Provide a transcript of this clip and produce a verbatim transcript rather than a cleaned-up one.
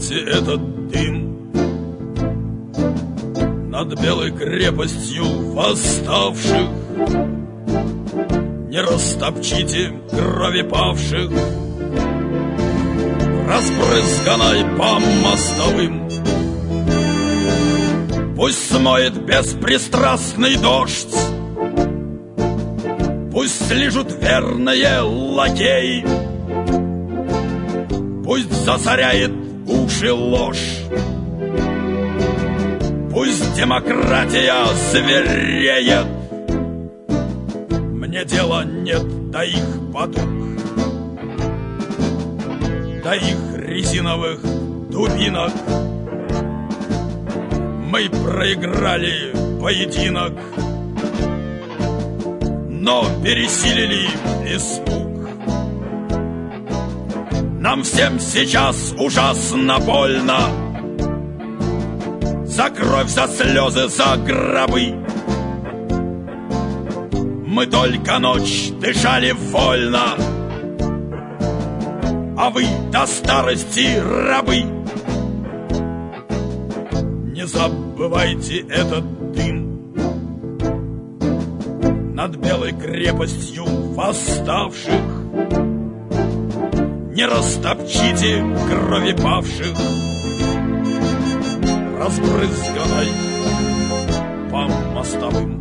забывайте этот дым. Над белой крепостью восставших не растопчите крови павших, разбрызганной по мостовым. Пусть смоет беспристрастный дождь, пусть слижут верные лакеи, пусть засоряет уши ложь, пусть демократия звереет. Мне дела нет до их потуг, до их резиновых дубинок. Мы проиграли поединок, но пересилили испуг. Нам всем сейчас ужасно больно за кровь, за слезы, за гробы. Мы только ночь дышали вольно, а вы до старости рабы. Не забывайте этот дым над белой крепостью восставших, не растопчите крови павших, разбрызганной по мостовым.